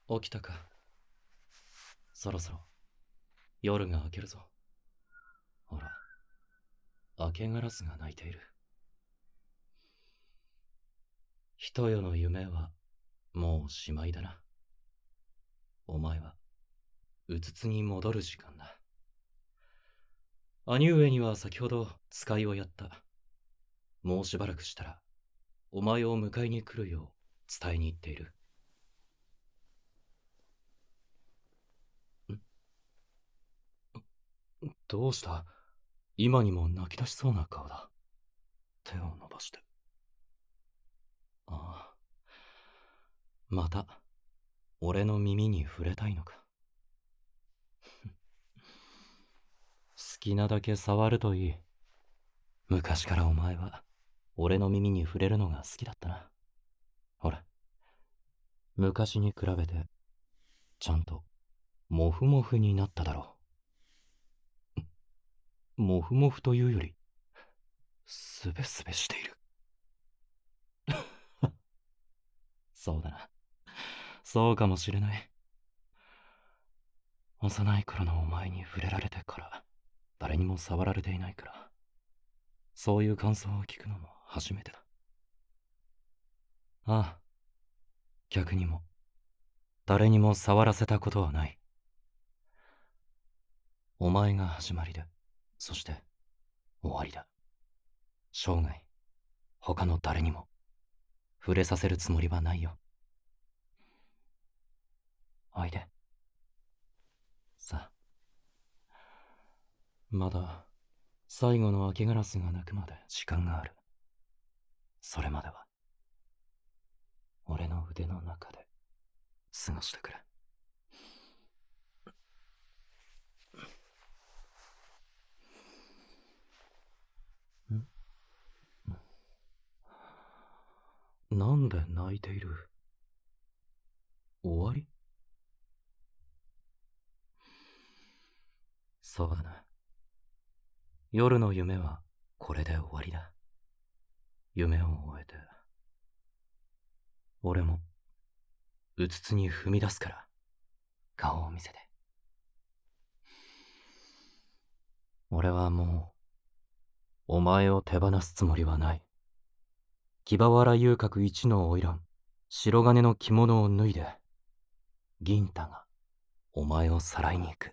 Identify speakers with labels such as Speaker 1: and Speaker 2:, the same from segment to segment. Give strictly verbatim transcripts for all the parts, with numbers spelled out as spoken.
Speaker 1: 起きたか。そろそろ夜が明けるぞ。ほら、明けガラスが鳴いている。人よの夢はもうしまいだな。お前はうつつに戻る時間だ。兄上には先ほど使いをやった。もうしばらくしたらお前を迎えに来るよう伝えに行っている。んどうした？今にも泣き出しそうな顔だ。手を伸ばして。ああ、また俺の耳に触れたいのか。好きなだけ触るといい。昔からお前は俺の耳に触れるのが好きだったな。ほら、昔に比べてちゃんとモフモフになっただろう。モフモフというよりスベスベしている。そうだな、そうかもしれない。幼い頃のお前に触れられてから誰にも触られていないから、そういう感想を聞くのも初めてだ。ああ、逆にも誰にも触らせたことはない。お前が始まりで、そして終わりだ。生涯他の誰にも触れさせるつもりはないよ。おいで。さあ、まだ最後の明けガラスが鳴くまで時間がある。それまでは俺の腕の中で過ごしてくれ。んなんで泣いている？終わり？そうだな。夜の夢はこれで終わりだ。夢を終えて俺もうつつに踏み出すから、顔を見せて。俺はもうお前を手放すつもりはない。木場原遊郭一の花魁白金の着物を脱いで銀太がお前をさらいに行く。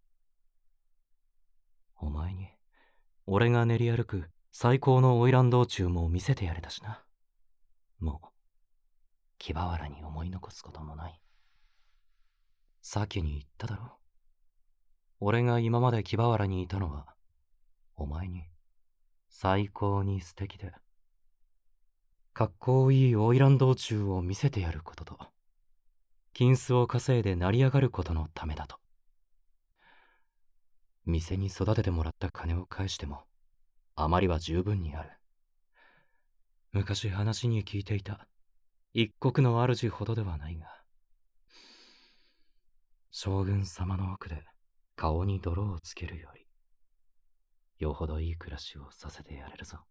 Speaker 1: お前に俺が練り歩く最高の花魁道中も見せてやれたしな。もう木場原に思い残すこともない。先に言っただろ。俺が今まで木場原にいたのはお前に最高に素敵でかっこいい花魁道中を見せてやることと、金子を稼いで成り上がることのためだと。店に育ててもらった金を返してもあまりは十分にある。昔話に聞いていた一国の主ほどではないが、将軍様の奥で顔に泥をつけるよりよほどいい暮らしをさせてやれるぞ。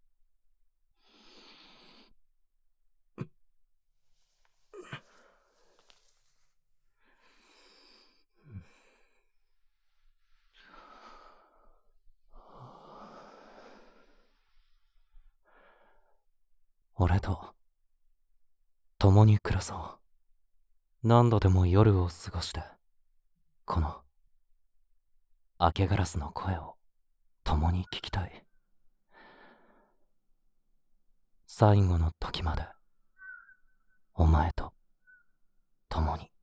Speaker 1: 俺と共に暮らそう。何度でも夜を過ごしてこの明けガラスの声を共に聞きたい。最後の時までお前と共に。